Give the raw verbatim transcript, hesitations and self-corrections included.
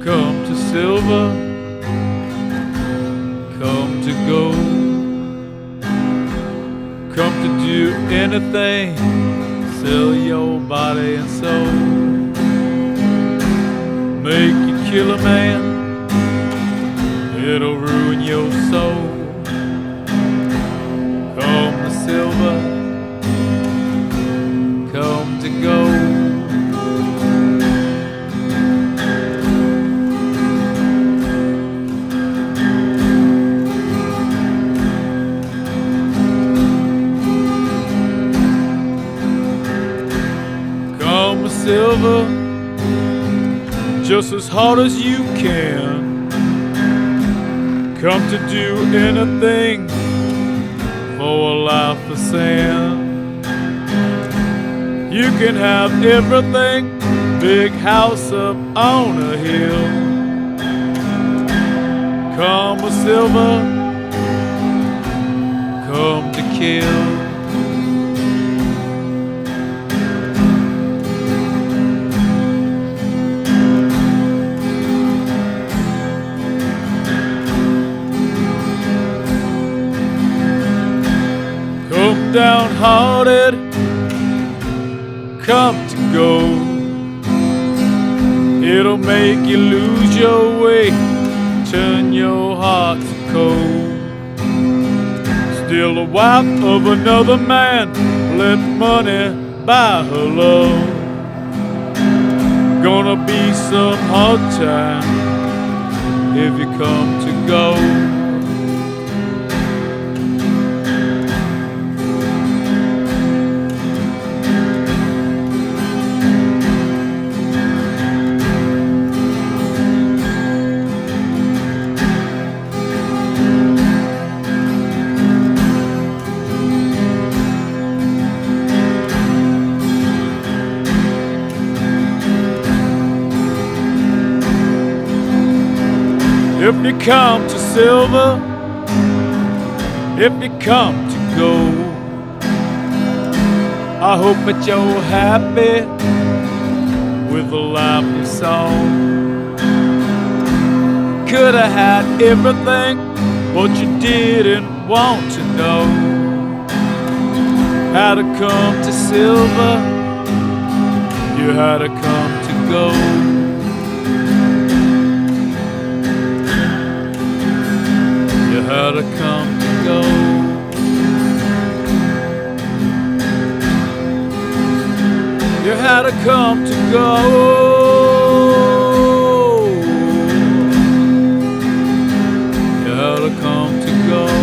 Come to silver, come to gold, come to do anything, sell your body and soul, make you kill a man, it'll ruin your soul. Come to silver, come to gold. Come with silver, just as hard as you can. Come to do anything for a life of sand. You can have everything, big house up on a hill. Come with silver, come to kill. Come downhearted, come to go. It'll make you lose your way, turn your heart to cold. Still the wife of another man, let money buy her love. Gonna be some hard time if you come to go. If you come to silver, if you come to gold, I hope that you're happy with a life of song. Could have had everything, but you didn't want to know how to come to silver. You had to come to gold. How to come to go. You had to come to go. You had to come to go.